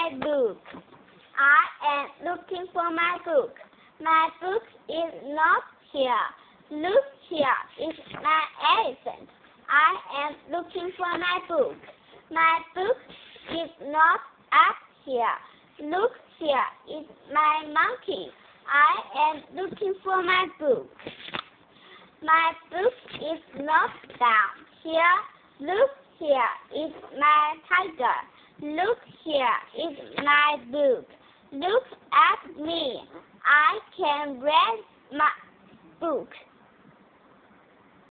my book. I am looking for my book. My book is not here. Look, here is my elephant. I am looking for my book. My book is not up here. Look, here is my monkey. I am looking for my book. My book is not down here. Look, here is my tiger. Look, here is my book. Look at me. I can read my book.